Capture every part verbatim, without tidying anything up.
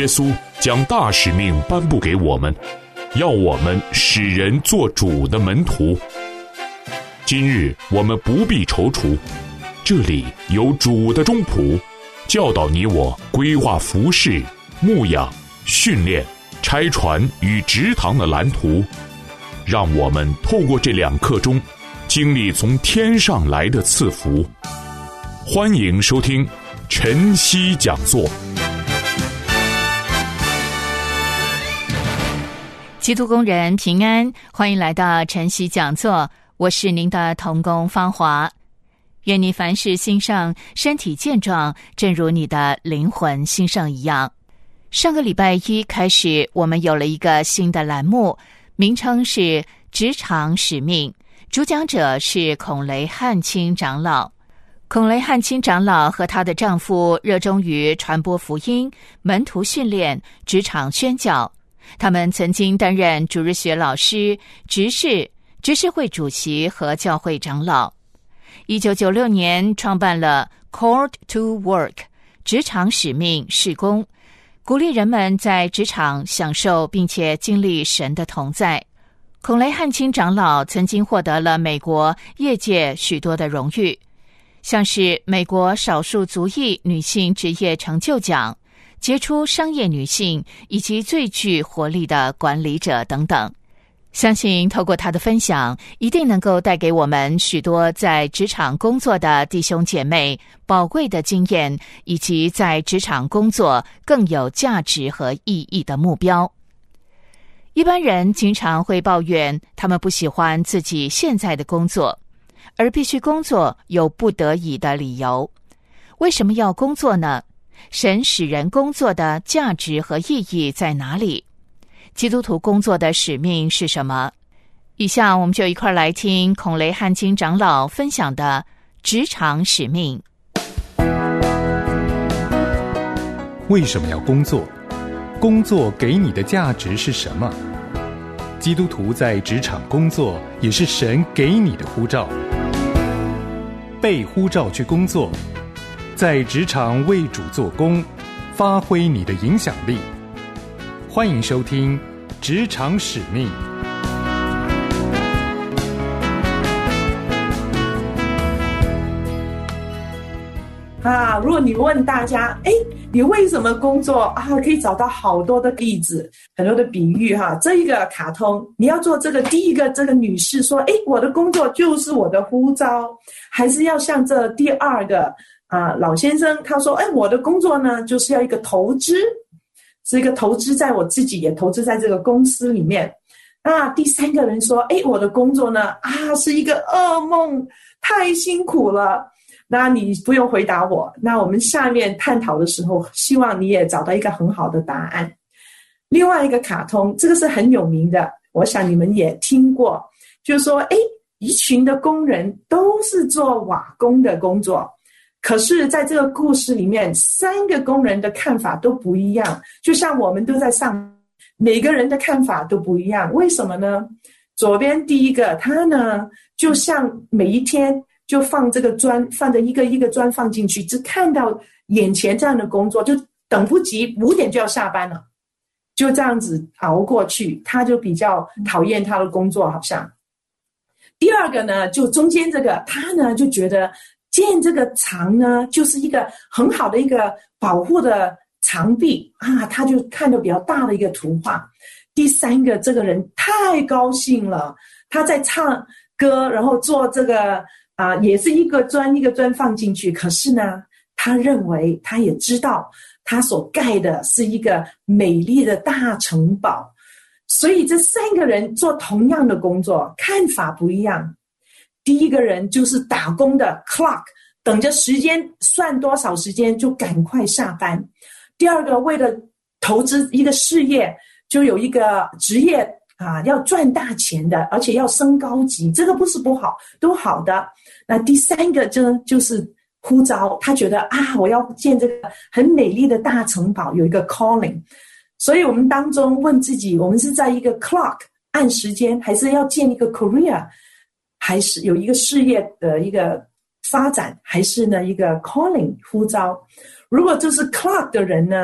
稣将大使命颁布给我们，要我们使人做主的门徒。今日我们不必踌躇，这里有主的中仆，教导你我规划服事、牧养、训练、拆船与植堂的蓝图，让我们透过这两刻钟经历从天上来的赐福。欢迎收听晨曦讲座。 基督工人平安，欢迎来到晨曦讲座，我是您的同工芳华。愿你凡事兴盛，身体健壮，正如你的灵魂兴盛一样。上个礼拜一开始，我们有了一个新的栏目，名称是职场使命，主讲者是孔雷汉卿长老。孔雷汉卿长老和她的丈夫热衷于传播福音、门徒训练、职场宣教。他们曾经担任主日学老师、执事、执事会主席和教会长老。一九九六年创办了 Called to Work 职场使命事工，鼓励人们在职场享受并且经历神的同在。孔雷汉卿长老曾经获得了美国业界许多的荣誉，像是美国少数族裔女性职业成就奖、杰出商业女性以及最具活力的管理者等等。相信透过她的分享，一定能够带给我们许多在职场工作的弟兄姐妹宝贵的经验，以及在职场工作更有价值和意义的目标。一般人经常会抱怨他们不喜欢自己现在的工作，而必须工作有不得已的理由。为什么要工作呢？神使人工作的价值和意义在哪里？基督徒工作的使命是什么？以下我们就一块来听孔雷汉卿长老分享的职场使命。 为什么要工作？工作给你的价值是什么？基督徒在职场工作也是神给你的呼召。被呼召去工作，在职场为主做工，发挥你的影响力。欢迎收听职场使命。 啊，如果你问大家，哎，你为什么工作啊？可以找到好多的例子，很多的比喻哈。这一个卡通，你要做这个第一个这个女士说，哎，我的工作就是我的呼召，还是要像这第二个啊老先生他说，哎，我的工作呢就是要一个投资，是一个投资在我自己，也投资在这个公司里面。那第三个人说，哎，我的工作呢啊是一个噩梦，太辛苦了。那你不用回答我，那我们下面探讨的时候，希望你也找到一个很好的答案。另外一个卡通，这个是很有名的，我想你们也听过，就是说，诶，一群的工人都是做瓦工的工作，可是在这个故事里面，三个工人的看法都不一样，就像我们都在上，每个人的看法都不一样，为什么呢？左边第一个，他呢，就像每一天就放这个砖，放着一个一个砖放进去，只看到眼前这样的工作，就等不及五点就要下班了，就这样子熬过去，他就比较讨厌他的工作好像。第二个呢，就中间这个，他呢就觉得建这个墙呢就是一个很好的一个保护的墙壁啊，他就看到比较大的一个图画。第三个这个人太高兴了，他在唱歌，然后做这个啊、呃，也是一个砖一个砖放进去，可是呢，他认为他也知道他所盖的是一个美丽的大城堡，所以这三个人做同样的工作，看法不一样。第一个人就是打工的 clock， 等着时间算多少时间就赶快下班。第二个为了投资一个事业，就有一个职业啊，要赚大钱的，而且要升高级，这个不是不好，都好的。那第三个就就是呼召，他觉得啊，我要建这个很美丽的大城堡，有一个 calling。所以我们当中问自己，我们是在一个 clock 按时间，还是要建一个 career， 还是有一个事业的一个发展，还是呢一个 calling 呼召？如果就是 clock 的人呢，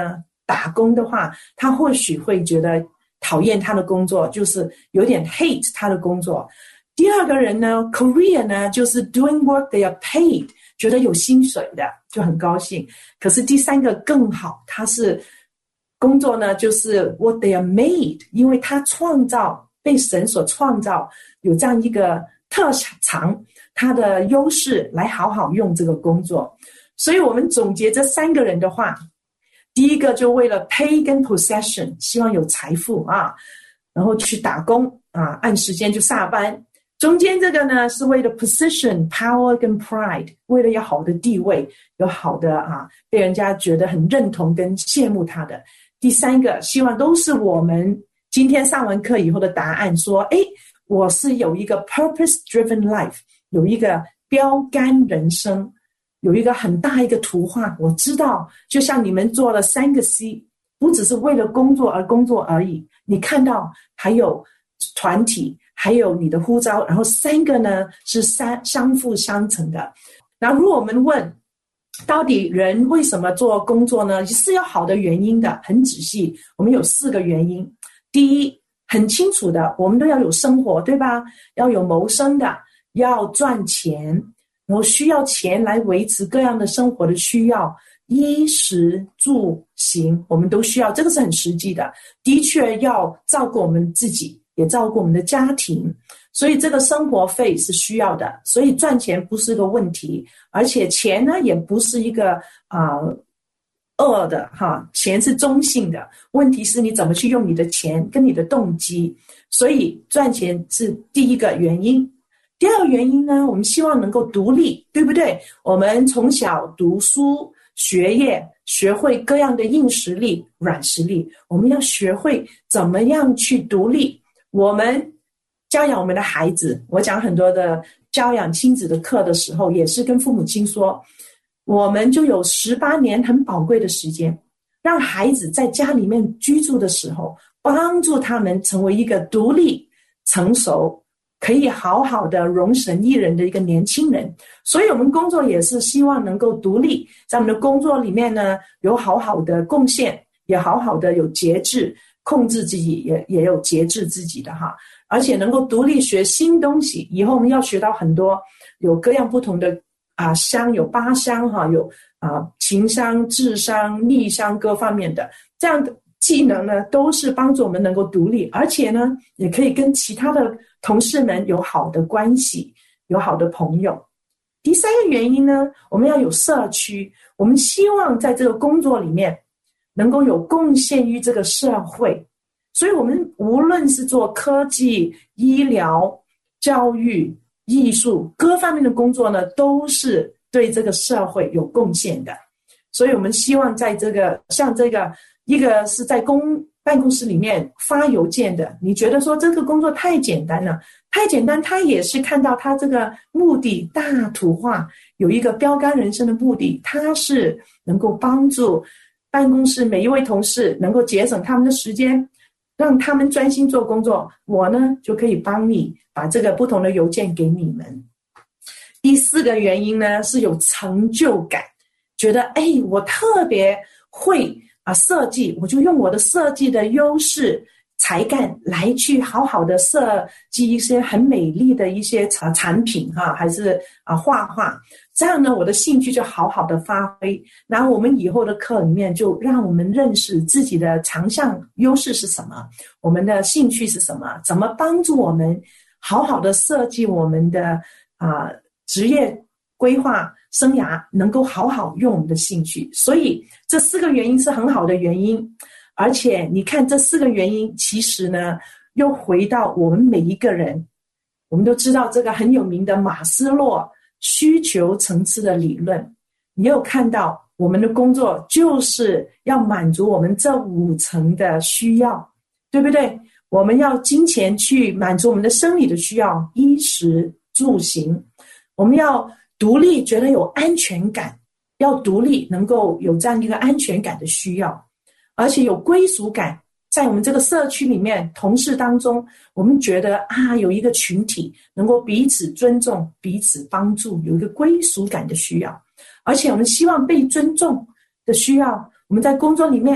打工的话，他或许会觉得讨厌他的工作，就是有点 hate 他的工作。第二个人呢 career 呢，就是 doing work they are paid， 觉得有薪水的就很高兴。可是第三个更好，他是工作呢就是 what they are made， 因为他创造，被神所创造，有这样一个特长，他的优势来好好用这个工作。所以我们总结这三个人的话，第一个就为了 pay 跟 possession， 希望有财富啊，然后去打工啊，按时间就下班。中间这个呢是为了 position power 跟 pride， 为了有好的地位，有好的啊被人家觉得很认同跟羡慕他的。第三个希望都是我们今天上完课以后的答案，说诶我是有一个 purpose driven life， 有一个标杆人生，有一个很大一个图画。我知道就像你们做了三个 C， 不只是为了工作而工作而已，你看到还有团体，还有你的呼召，然后三个呢是相相辅相成的。然后如果我们问到底人为什么做工作呢，是有好的原因的，很仔细，我们有四个原因。第一，很清楚的，我们都要有生活，对吧？要有谋生的，要赚钱，然后需要钱来维持各样的生活的需要，衣食住行我们都需要，这个是很实际的，的确要照顾我们自己，也照顾我们的家庭，所以这个生活费是需要的，所以赚钱不是个问题，而且钱呢也不是一个啊、呃、恶的哈，钱是中性的，问题是你怎么去用你的钱跟你的动机，所以赚钱是第一个原因。第二个原因呢，我们希望能够独立，对不对？我们从小读书学业，学会各样的硬实力软实力，我们要学会怎么样去独立。我们教养我们的孩子，我讲很多的教养亲子的课的时候，也是跟父母亲说，我们就有十八年很宝贵的时间，让孩子在家里面居住的时候，帮助他们成为一个独立成熟可以好好的容神益人的一个年轻人。所以我们工作也是希望能够独立，在我们的工作里面呢有好好的贡献，也好好的有节制，控制自己也也有节制自己的哈，而且能够独立学新东西。以后我们要学到很多有各样不同的啊商，有八商哈，有啊情商、智商、逆商各方面的这样的技能呢，都是帮助我们能够独立，而且呢也可以跟其他的同事们有好的关系，有好的朋友。第三个原因呢，我们要有社区，我们希望在这个工作里面能够有贡献于这个社会，所以我们无论是做科技、医疗、教育、艺术各方面的工作呢，都是对这个社会有贡献的。所以我们希望在这个像这个一个是在公办公室里面发邮件的，你觉得说这个工作太简单了，太简单，他也是看到他这个目的大图画，有一个标杆人生的目的，他是能够帮助办公室每一位同事能够节省他们的时间，让他们专心做工作，我呢就可以帮你把这个不同的邮件给你们。第四个原因呢是有成就感，觉得哎，我特别会啊设计，我就用我的设计的优势才干来去好好的设计一些很美丽的一些产品哈，还是啊画画，这样呢我的兴趣就好好的发挥。然后我们以后的课里面就让我们认识自己的强项优势是什么，我们的兴趣是什么，怎么帮助我们好好的设计我们的啊职业规划生涯，能够好好用我们的兴趣。所以这四个原因是很好的原因，而且你看这四个原因其实呢又回到我们每一个人，我们都知道这个很有名的马斯洛需求层次的理论，你有看到我们的工作就是要满足我们这五层的需要，对不对？我们要金钱去满足我们的生理的需要，衣食住行，我们要独立，觉得有安全感，要独立能够有这样一个安全感的需要，而且有归属感，在我们这个社区里面同事当中，我们觉得啊有一个群体能够彼此尊重彼此帮助，有一个归属感的需要，而且我们希望被尊重的需要，我们在工作里面彼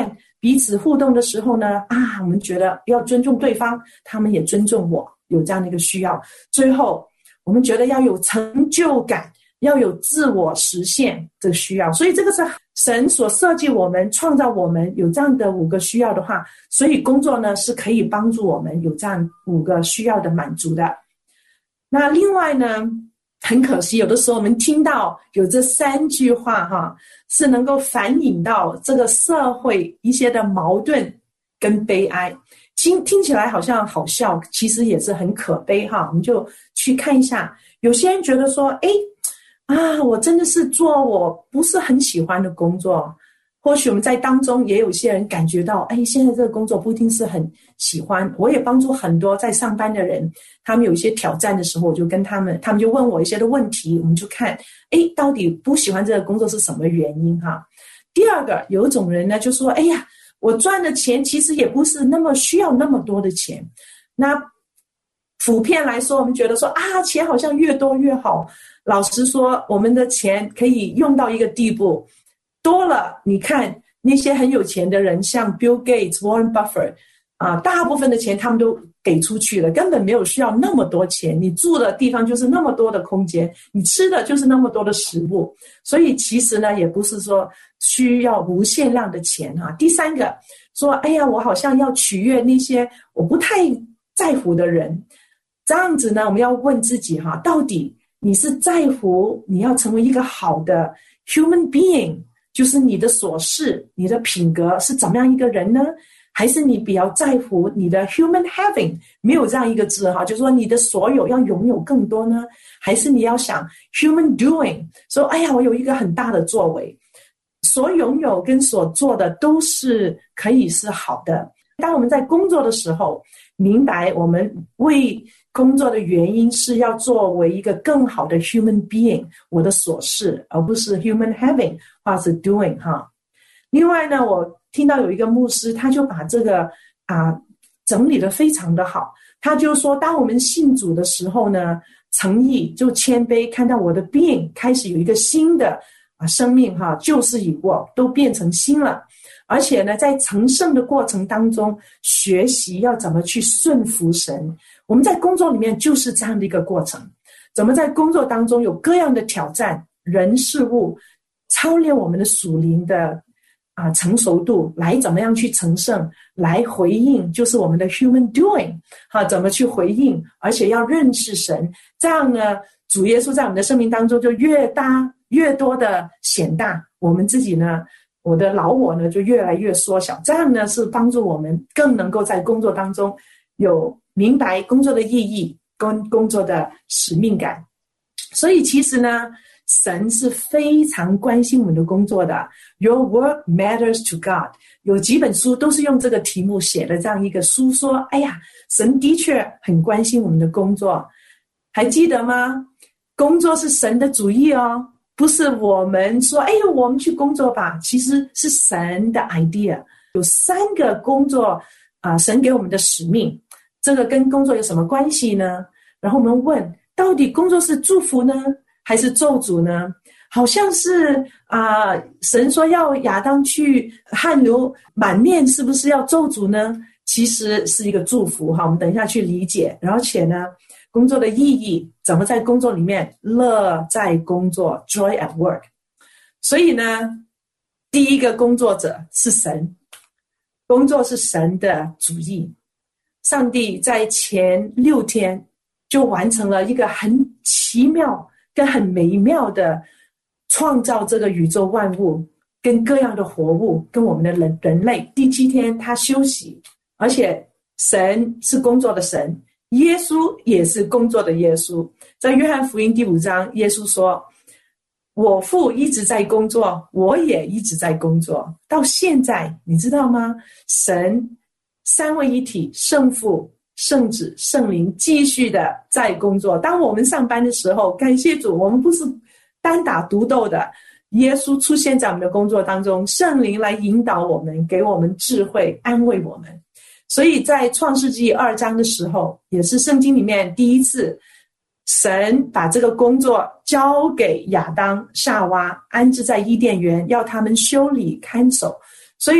彼此互动的时候呢，啊，我们觉得要尊重对方，他们也尊重我，有这样的一个需要。最后我们觉得要有成就感，要有自我实现的需要。所以这个是神所设计我们，创造我们有这样的五个需要的话，所以工作呢是可以帮助我们有这样五个需要的满足的。那另外呢，很可惜有的时候我们听到有这三句话哈，是能够反映到这个社会一些的矛盾跟悲哀。听听起来好像好笑，其实也是很可悲哈。我们就去看一下，有些人觉得说，诶啊，我真的是做我不是很喜欢的工作。或许我们在当中也有些人感觉到，哎，现在这个工作不一定是很喜欢。我也帮助很多在上班的人，他们有一些挑战的时候，我就跟他们，他们就问我一些的问题，我们就看，哎，到底不喜欢这个工作是什么原因哈？第二个，有一种人呢就说，哎呀，我赚的钱其实也不是那么需要那么多的钱。那普遍来说，我们觉得说啊，钱好像越多越好。老实说，我们的钱可以用到一个地步，多了，你看那些很有钱的人，像 Bill Gates、Warren Buffett 啊，大部分的钱他们都给出去了，根本没有需要那么多钱。你住的地方就是那么多的空间，你吃的就是那么多的食物，所以其实呢，也不是说需要无限量的钱哈。第三个说，哎呀，我好像要取悦那些我不太在乎的人，这样子呢，我们要问自己哈，到底你是在乎你要成为一个好的 human being， 就是你的所事，你的品格是怎么样一个人呢？还是你比较在乎你的 human having， 没有这样一个字哈，就是说你的所有要拥有更多呢？还是你要想 human doing， 说哎呀，我有一个很大的作为，所拥有跟所做的都是可以是好的。当我们在工作的时候，明白我们为工作的原因是要作为一个更好的 human being， 我的所事，而不是 human having 或是 doing 哈。另外呢，我听到有一个牧师，他就把这个啊整理得非常的好。他就说，当我们信主的时候呢，诚意就谦卑，看到我的 being 开始有一个新的啊生命哈，旧事已过，都变成新了。而且呢，在成圣的过程当中，学习要怎么去顺服神。我们在工作里面就是这样的一个过程，怎么在工作当中有各样的挑战，人事物操练我们的属灵的啊成熟度，来怎么样去成圣，来回应，就是我们的 human doing 哈，怎么去回应，而且要认识神，这样呢，主耶稣在我们的生命当中就越大越多的显大，我们自己呢，我的老我呢就越来越缩小，这样呢是帮助我们更能够在工作当中有明白工作的意义跟工作的使命感。所以其实呢，神是非常关心我们的工作的。 Your work matters to God， 有几本书都是用这个题目写的，这样一个书说，哎呀，神的确很关心我们的工作。还记得吗？工作是神的主意哦，不是我们说，哎呦，我们去工作吧，其实是神的 idea。 有三个工作啊、呃，神给我们的使命，这个跟工作有什么关系呢？然后我们问，到底工作是祝福呢，还是咒诅呢？好像是啊、呃，神说要亚当去汗流满面，是不是要咒诅呢？其实是一个祝福哈，我们等一下去理解。而且呢，工作的意义，怎么在工作里面乐在工作 joy at work。 所以呢，第一个工作者是神，工作是神的主意。上帝在前六天就完成了一个很奇妙跟很美妙的创造这个宇宙万物跟各样的活物跟我们的人人类。第七天他休息，而且神是工作的神，耶稣也是工作的耶稣。在约翰福音第五章，耶稣说，我父一直在工作，我也一直在工作。到现在你知道吗？神三位一体，圣父、圣子、圣灵继续的在工作。当我们上班的时候，感谢主，我们不是单打独斗的，耶稣出现在我们的工作当中，圣灵来引导我们，给我们智慧，安慰我们。所以在创世纪二章的时候，也是圣经里面第一次，神把这个工作交给亚当、夏娃，安置在伊甸园，要他们修理看守。所以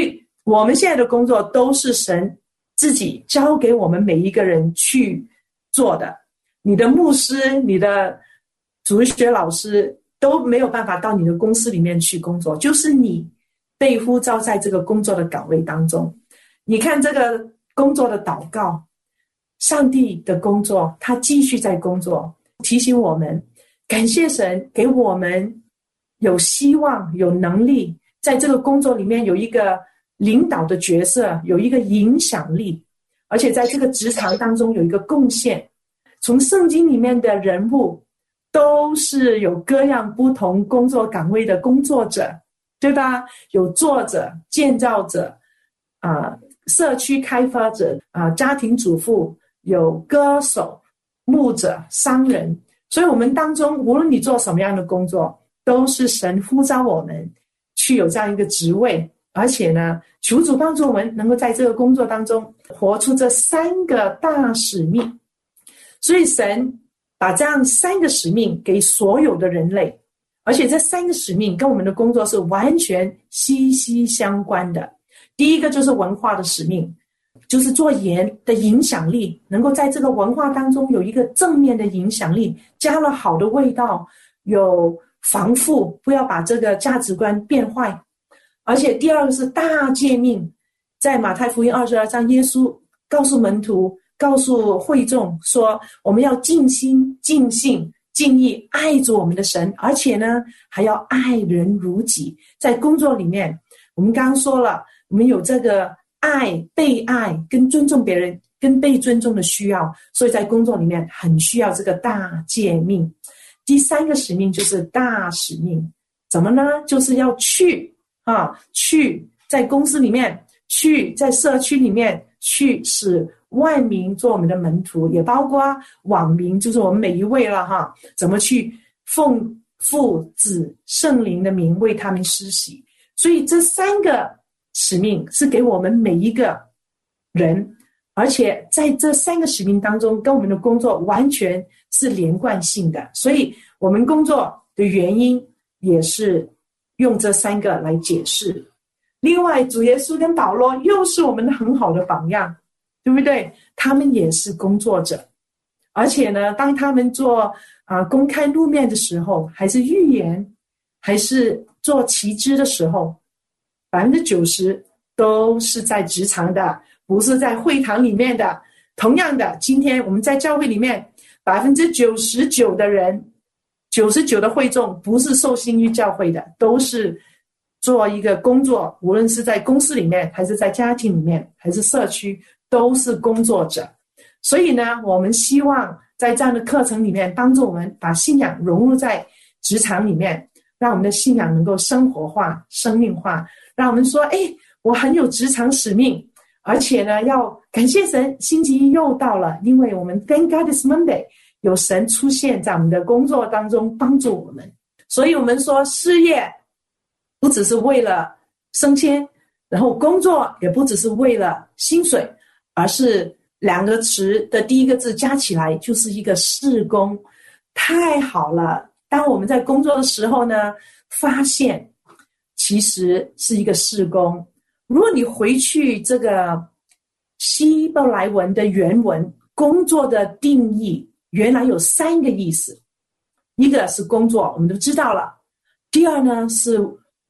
我们现在的工作都是神自己交给我们每一个人去做的。你的牧师、你的主日学老师都没有办法到你的公司里面去工作，就是你被呼召在这个工作的岗位当中。你看这个工作的祷告，上帝的工作他继续在工作，提醒我们感谢神给我们有希望有能力在这个工作里面有一个领导的角色，有一个影响力，而且在这个职场当中有一个贡献。从圣经里面的人物都是有各样不同工作岗位的工作者，对吧？有作者、建造者、呃、社区开发者、呃、家庭主妇，有歌手、牧者、商人。所以我们当中无论你做什么样的工作，都是神呼召我们去有这样一个职位，而且呢，求主帮助我们能够在这个工作当中活出这三个大使命。所以神把这样三个使命给所有的人类，而且这三个使命跟我们的工作是完全息息相关的。第一个就是文化的使命，就是做盐的影响力，能够在这个文化当中有一个正面的影响力，加了好的味道，有防腐，不要把这个价值观变坏。而且第二个是大诫命，在马太福音二十二章，耶稣告诉门徒，告诉会众说，我们要尽心尽性尽意爱着我们的神，而且呢还要爱人如己。在工作里面我们刚刚说了，我们有这个爱、被爱跟尊重别人跟被尊重的需要，所以在工作里面很需要这个大诫命。第三个使命就是大使命，怎么呢？就是要去啊，去在公司里面，去在社区里面，去使万民做我们的门徒，也包括网民，就是我们每一位了哈。怎么去奉父子圣灵的名为他们施洗？所以这三个使命是给我们每一个人，而且在这三个使命当中，跟我们的工作完全是连贯性的。所以我们工作的原因也是用这三个来解释。另外，主耶稣跟保罗又是我们很好的榜样，对不对？他们也是工作者，而且呢，当他们做、呃、公开露面的时候，还是预言，还是做旗帜的时候，百分之九十都是在职场的，不是在会堂里面的。同样的，今天我们在教会里面，百分之九十九的人，九十九的会众不是受新约教会的，都是做一个工作，无论是在公司里面，还是在家庭里面，还是社区，都是工作者。所以呢，我们希望在这样的课程里面，帮助我们把信仰融入在职场里面，让我们的信仰能够生活化、生命化，让我们说，哎，我很有职场使命，而且呢，要感谢神，星期一又到了，因为我们 Thank God It's Monday， 有神出现在我们的工作当中，帮助我们。所以我们说，事业不只是为了升迁，然后工作也不只是为了薪水，而是两个词的第一个字加起来就是一个事工。太好了，当我们在工作的时候呢，发现其实是一个事工。如果你回去这个希伯来文的原文，工作的定义原来有三个意思。一个是工作，我们都知道了。第二呢是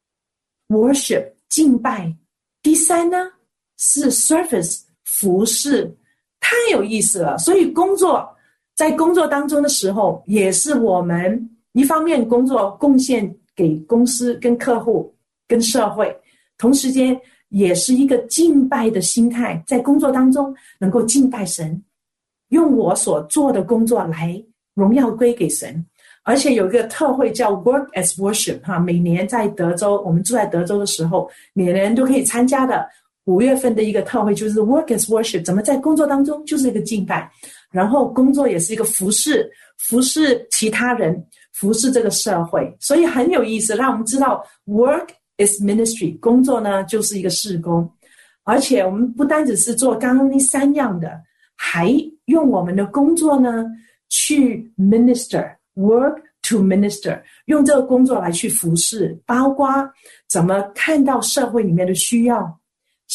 worship 敬拜，第三呢是 service 服侍。太有意思了。所以工作在工作当中的时候，也是我们一方面工作贡献给公司跟客户跟社会，同时间也是一个敬拜的心态，在工作当中能够敬拜神，用我所做的工作来荣耀归给神。而且有一个特会叫 Work as Worship 哈，每年在德州，我们住在德州的时候，每年都可以参加的五月份的一个特会，就是 Work as Worship， 怎么在工作当中就是一个敬拜，然后工作也是一个服侍，服侍其他人，服侍这个社会。所以很有意思，让我们知道 Work is Ministry， 工作呢就是一个事工。而且我们不单只是做刚刚那三样的，还用我们的工作呢去 minister， work to minister， 用这个工作来去服侍，包括怎么看到社会里面的需要，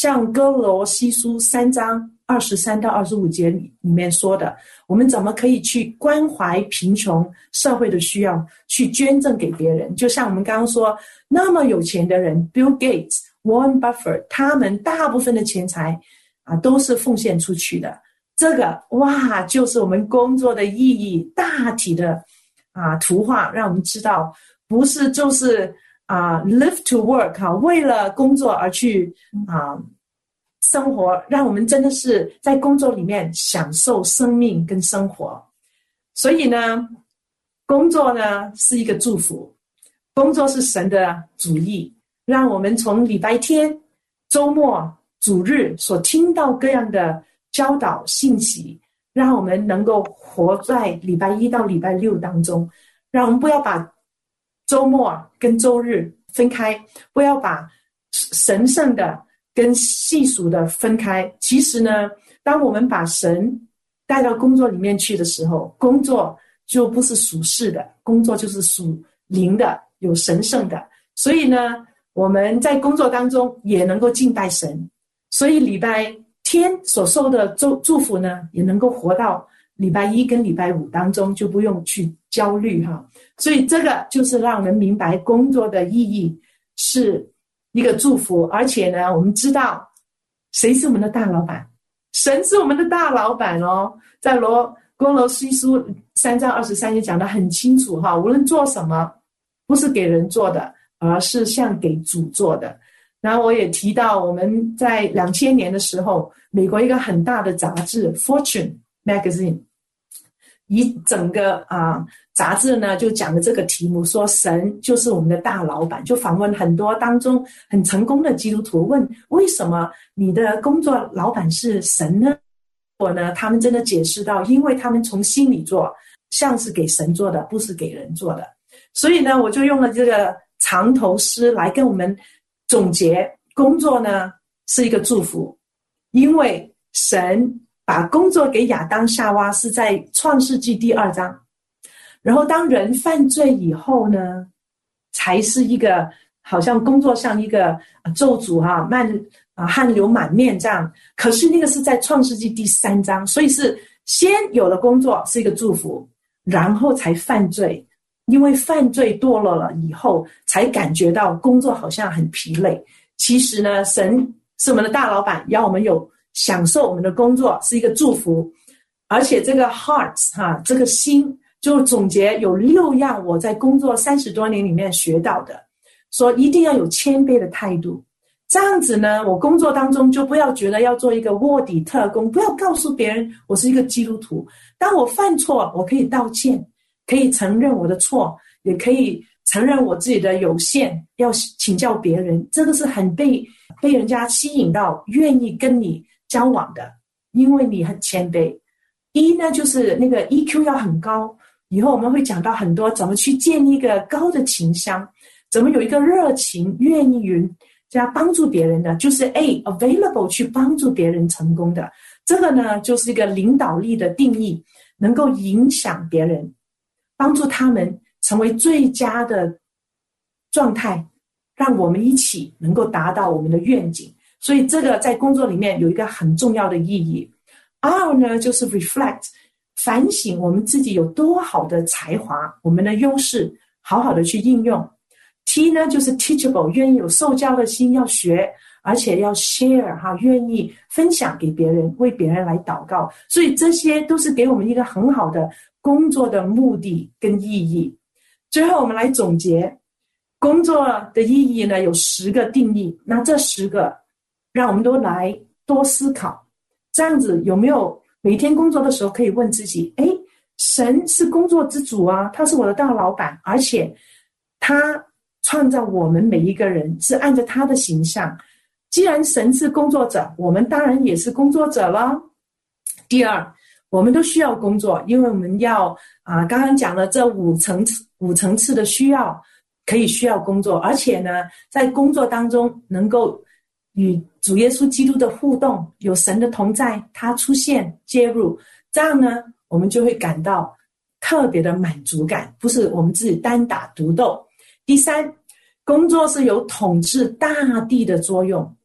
像哥罗西书三章二十三到二十五节里面说的，我们怎么可以去关怀贫穷社会的需要，去捐赠给别人。就像我们刚刚说，那么有钱的人 Bill Gates、Warren Buffett， 他们大部分的钱财啊都是奉献出去的。这个哇，就是我们工作的意义大体的啊图画，让我们知道不是就是啊 live to work 哈、啊，为了工作而去啊生活，让我们真的是在工作里面享受生命跟生活。所以呢，工作呢是一个祝福，工作是神的旨意，让我们从礼拜天、周末、主日所听到各样的教导信息，让我们能够活在礼拜一到礼拜六当中，让我们不要把周末跟周日分开，不要把神圣的跟细俗的分开。其实呢，当我们把神带到工作里面去的时候，工作就不是属世的，工作就是属灵的，有神圣的。所以呢，我们在工作当中也能够敬拜神，所以礼拜天所受的祝福呢，也能够活到礼拜一跟礼拜五当中，就不用去焦虑哈。所以这个就是让我们明白工作的意义是一个祝福，而且呢，我们知道谁是我们的大老板？神是我们的大老板哦。在罗哥罗西书三章二十三节讲得很清楚哈，无论做什么，不是给人做的，而是像给主做的。然后我也提到，我们在两千年的时候，美国一个很大的杂志 Fortune Magazine， 一整个啊杂志呢就讲了这个题目，说神就是我们的大老板，就访问很多当中很成功的基督徒，问为什么你的工作老板是神呢？我呢，他们真的解释到，因为他们从心里做，像是给神做的，不是给人做的。所以呢，我就用了这个长头诗来跟我们总结，工作呢是一个祝福，因为神把工作给亚当夏娃是在创世纪第二章，然后当人犯罪以后呢，才是一个好像工作像一个咒诅哈，漫啊汗流满面这样。可是那个是在创世纪第三章，所以是先有了工作是一个祝福，然后才犯罪。因为犯罪堕落了以后，才感觉到工作好像很疲累。其实呢，神是我们的大老板，要我们有享受我们的工作是一个祝福。而且这个 hearts 哈，这个心就总结有六样我在工作三十多年里面学到的，说一定要有谦卑的态度。这样子呢，我工作当中就不要觉得要做一个卧底特工，不要告诉别人我是一个基督徒。当我犯错，我可以道歉，可以承认我的错，也可以承认我自己的有限，要请教别人。这个是很被被人家吸引到，愿意跟你交往的，因为你很谦卑。一呢，就是那个 E Q 要很高，以后我们会讲到很多怎么去建立一个高的情商，怎么有一个热情，愿意云这样帮助别人的，就是 A available 去帮助别人成功的。这个呢，就是一个领导力的定义，能够影响别人，帮助他们成为最佳的状态，让我们一起能够达到我们的愿景。所以这个在工作里面有一个很重要的意义。R 呢，就是 reflect， 反省我们自己有多好的才华，我们的优势好好的去应用。T 呢，就是 teachable， 愿意有受教的心，要学，而且要 share 哈，愿意分享给别人，为别人来祷告。所以这些都是给我们一个很好的工作的目的跟意义。最后我们来总结工作的意义呢，有十个定义。那这十个让我们都来多思考，这样子有没有每天工作的时候可以问自己，诶，神是工作之主啊，他是我的大老板，而且他创造我们每一个人是按照他的形象。既然神是工作者，我们当然也是工作者了。第二，我们都需要工作，因为我们要啊，刚刚讲了这五层次五层次的需要，可以需要工作，而且呢，在工作当中能够与主耶稣基督的互动，有神的同在，他出现介入，这样呢，我们就会感到特别的满足感，不是我们自己单打独斗。第三，工作是有统治大地的作用，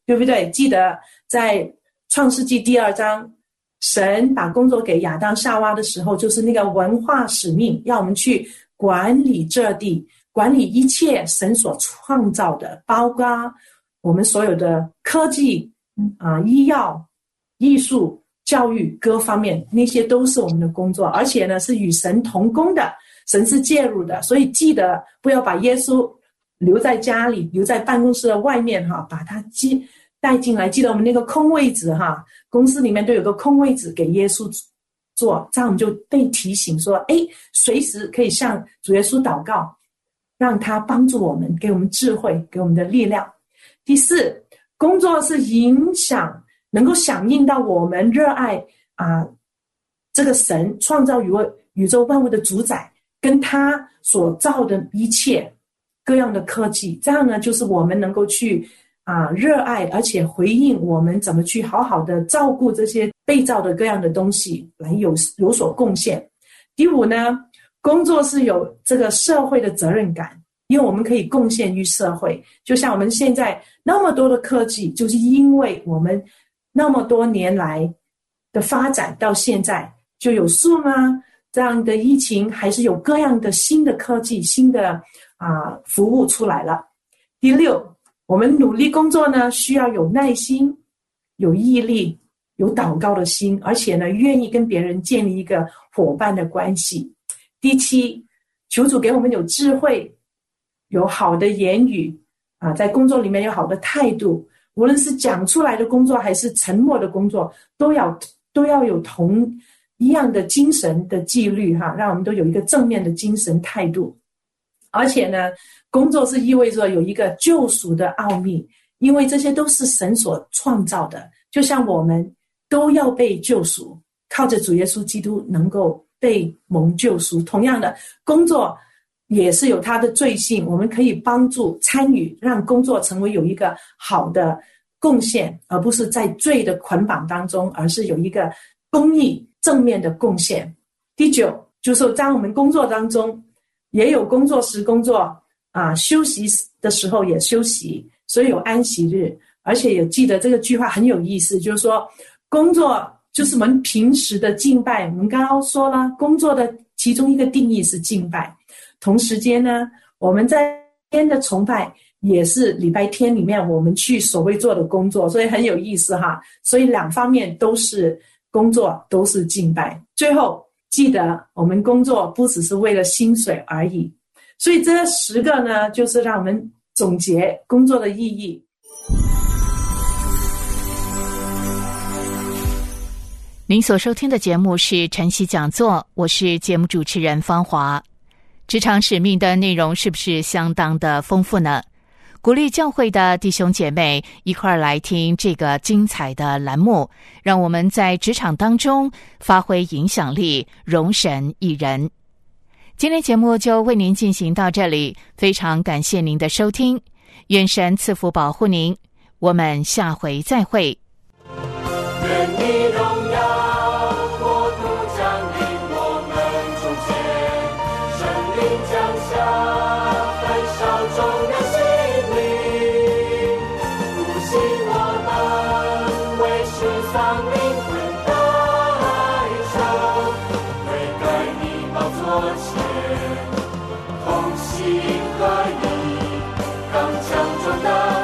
对不对？记得在创世纪第二章，神把工作给亚当夏娃的时候，就是那个文化使命，要我们去管理这地，管理一切神所创造的，包括我们所有的科技啊、医药、艺术、教育各方面，那些都是我们的工作，而且呢是与神同工的，神是介入的。所以记得不要把耶稣留在家里，留在办公室的外面哈，把他带进来。记得我们那个空位置哈，公司里面都有个空位置给耶稣做，这样我们就被提醒说，哎，随时可以向主耶稣祷告，让他帮助我们，给我们智慧，给我们的力量。第四，工作是影响，能够响应到我们热爱啊、呃、这个神创造宇宙宇宙万物的主宰，跟他所造的一切各样的科技，这样呢，就是我们能够去啊、呃、热爱，而且回应我们怎么去好好的照顾这些被造的各样的东西，来有有所贡献。第五呢，工作是有这个社会的责任感，因为我们可以贡献于社会。就像我们现在那么多的科技，就是因为我们那么多年来的发展到现在，就有Zoom啊这样的疫情，还是有各样的新的科技、新的啊、呃、服务出来了。第六，我们努力工作呢，需要有耐心、有毅力、有祷告的心，而且呢，愿意跟别人建立一个伙伴的关系。第七，求主给我们有智慧，有好的言语啊，在工作里面有好的态度，无论是讲出来的工作还是沉默的工作，都要都要有同一样的精神的纪律哈，让我们都有一个正面的精神态度。而且呢，工作是意味着有一个救赎的奥秘，因为这些都是神所创造的，就像我们都要被救赎，靠着主耶稣基督能够被蒙救赎。同样的，工作也是有它的罪性，我们可以帮助参与，让工作成为有一个好的贡献，而不是在罪的捆绑当中，而是有一个公益正面的贡献。第九，就是在我们工作当中也有工作时工作啊，休息的时候也休息，所以有安息日。而且也记得这个句话很有意思，就是说工作就是我们平时的敬拜。我们刚刚说了，工作的其中一个定义是敬拜，同时间呢，我们在天的崇拜也是礼拜天里面我们去所谓做的工作，所以很有意思哈。所以两方面都是工作，都是敬拜。最后记得我们工作不只是为了薪水而已。所以这十个呢，就是让我们总结工作的意义。 您所收听的节目是晨曦讲座，我是节目主持人芳华。职场使命的内容是不是相当的丰富呢？鼓励教会的弟兄姐妹一块儿来听这个精彩的栏目，让我们在职场当中发挥影响力，荣神益人。今天节目就为您进行到这里，非常感谢您的收听，愿神赐福保护您，我们下回再会。 愿你荣耀国度降临我们中间，圣灵降下焚烧众人心灵，复兴我们为世丧灵魂代赎，悔改你宝座前同心合一，刚强壮大